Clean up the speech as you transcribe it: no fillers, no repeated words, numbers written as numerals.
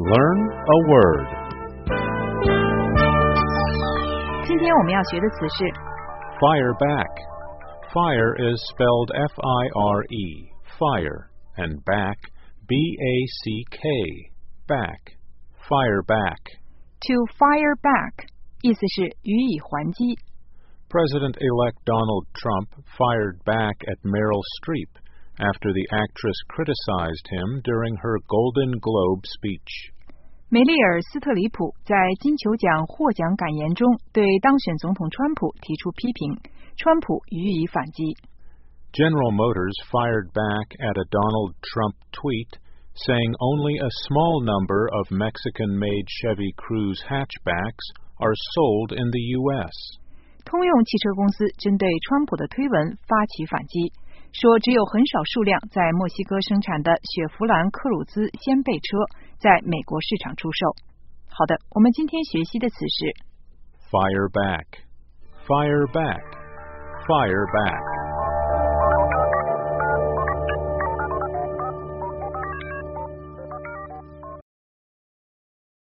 Learn a word. 今天我们要学的词是 Fire back. Fire is spelled F-I-R-E, fire, and back, B-A-C-K, back. Fire back. to fire back， 意思是予以还击。 President-elect Donald Trump fired back at Meryl Streep after the actress criticized him during her Golden Globe speech. 梅丽尔·斯特里普在金球奖获奖感言中对当选总统川普提出批评，川普予以反击。 General Motors fired back at a Donald Trump tweet saying only a small number of Mexican-made Chevy Cruze hatchbacks are sold in the U.S. 通用汽车公司针对川普的推文发起反击，说只有很少数辆在墨西哥生产的雪佛兰克鲁兹掀背车在美国市场出售。好的，我们今天学习的词是 Fire back. Fire back. Fire back.